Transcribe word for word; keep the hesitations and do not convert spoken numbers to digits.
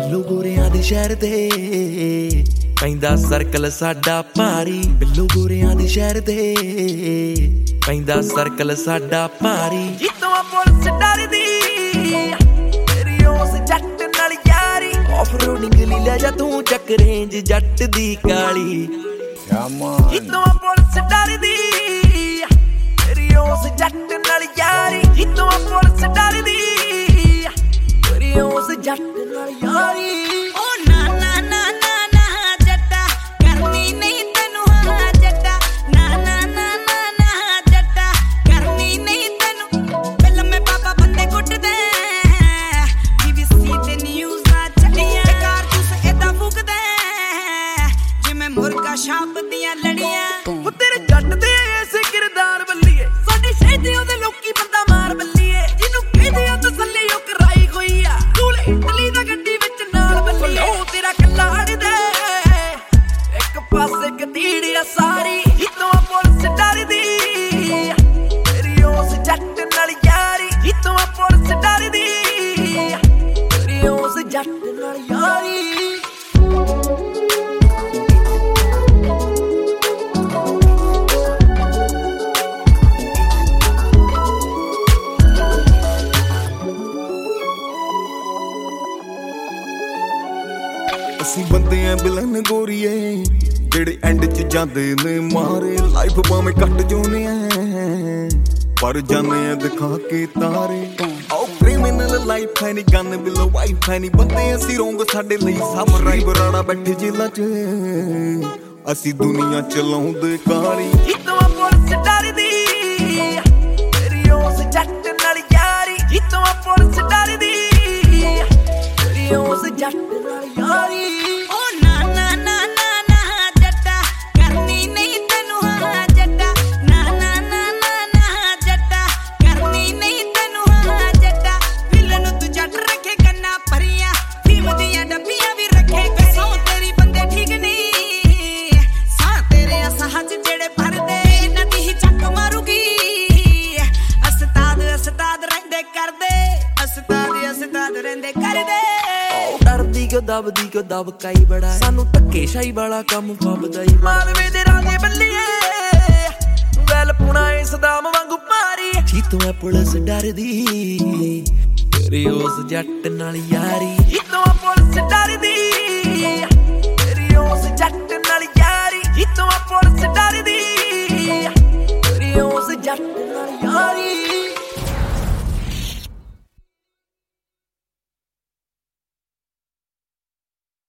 ਬਿੱਲੋ ਗੋਰਿਆਂ ਦੇ ਸ਼ਹਿਰ ਤੇ ਪੈਂਦਾ ਸਰਕਲ ਸਾਡਾ ਭਾਰੀ। ਬਿੱਲੋ ਗੋਰਿਆਂ ਦੇ ਸ਼ਹਿਰ ਤੇ ਪੈਂਦਾ ਸਰਕਲ ਸਾਡਾ ਭਾਰੀ। ਜਿੱਤੋਂ ਆ ਪੁਲਿਸ ਡਰਦੀ ਤੇਰੀ ਉਸ ਜੱਟ ਨਾਲ ਯਾਰੀ। ਆਫ ਰੋਡਿੰਗ ਲਈ ਲੈ ਜਾ ਤੂੰ ਚੱਕ ਰੇਂਜ ਜੱਟ ਦੀ ਕਾਲੀ। ਜਿੱਤੋਂ ਆ ਪੁਲਿਸ ਡਰਦੀ ਤੇਰੀ ਉਸ ਜੱਟ ਨਾਲ ਯਾਰੀ। ਜਿੱਤੋਂ ਆ ਪੁਲਿਸ ਡਰਦੀ ਤੇਰੀ ਉਸ ਜੱਟ ਨਾਲ ਯਾਰੀ। ਸ਼ਾਪ ਦੀਆਂ ਲੜੀਆਂ ਤੇਰੇ ਜੱਟ ਦੇ ਐਸੇ ਕਿਰਦਾਰ ਬੱਲੀਏ। ਸਾਡੇ ਸ਼ਹਿਰ ਦੇ ਉਹਦੇ ਲੋਕੀ ਬੰਦਾ ਮਾਰ ਬੱਲੀਏ। ਜਿਹਨੂੰ ਕਹਿੰਦੇ ਆ ਤਸੱਲੀ ਉਹ ਕਰਾਈ ਹੋਈ ਆ। ਤੂਲੇ ਇਟਲੀ ਦਾ ਗੱਡੀ ਵਿੱਚ ਨਾਲ ਬੱਲੀਏ। ਉਹ ਤੇਰਾ ਕੱਲਾ ਅੜਦਾ ਇੱਕ ਪਾਸੇ ਕਤੀੜੀਆ ਸਾਰੀ। ਜਿੱਤੋਂ ਆ ਪੁਲਿਸ ਡਰਦੀ ਤੇਰੀ ਉਸ ਜੱਟ ਨਾਲ ਯਾਰੀ। ਜਿੱਤੋਂ ਆ ਪੁਲਿਸ ਡਰਦੀ ਤੇਰੀ ਉਸ ਜੱਟ ਨਾਲ ਯਾਰੀ। ਅਸੀਂ ਬੰਦੇ ਆ ਬਿਲਨ ਗੋਰੀਏ ਜਿਹੜੇ ਐਂਡ ਚ ਜਾਂਦੇ ਨੇ ਮਾਰੇ। ਲਾਈਫ ਭਾਵੇਂ ਕੱਟ ਜਾਉਨੇ ਆ ਪਰ ਜਾਨੇ ਆ ਦਿਖਾ ਕੇ ਤਾਰੇ। ਆਓ ਕ੍ਰਿਮੀਨਲ ਲਾਈਫ ਹੈ ਨੀ ਗਨ ਬਿਲੋ ਵਾਈਫ ਹੈ ਨੀ। ਬੰਦੇ ਅਸੀਂ ਰੋਂਗ ਸਾਡੇ ਲਈ ਸਭ ਰਾਈ। ਬਰਾੜਾ ਬੈਠੇ ਜੇਲਾਂ ਚ ਅਸੀਂ ਦੁਨੀਆ ਚਲਾਉਂਦੇ ਕਾਲੀ। ਜਿੱਤੋਂ ਆ ਪੁਲਿਸ ਡਰਦੀ ਤੇਰੀ ਉਸ ਜੱਟ ਨਾਲ ਯਾਰੀ। ਜਿੱਤੋਂ ਆ ਪੁਲਿਸ ਡਰਦੀ ਤੇਰੀ ਉਸ ਜੱਟ ਨਾਲ ਯਾਰੀ। ਡਰਦੀ ਕਿਉਂ ਦਬਦੀ ਕਿਉਂ ਦਬ ਕਾਈ ਬੜਾ। ਸਾਨੂੰ ਧੱਕੇ ਸ਼ਾਹੀ ਵਾਲਾ ਕੰਮ ਫੱਬਦਾ ਈ। ਮਾਲਵੇ ਦੇ ਰਾਜੇ ਬੱਲੀਏ ਵੈਲ ਪੁਣਾ ਏ ਸਦਾਮ ਵਾਂਗੂ ਭਾਰੀ। ਜਿੱਤੋਂ ਆ ਪੁਲਿਸ ਡਰਦੀ ਤੇਰੀ ਉਸ ਜੱਟ ਨਾਲ ਯਾਰੀ। ਜਿੱਤੋਂ ਆ ਪੁਲਿਸ ਡਰਦੀ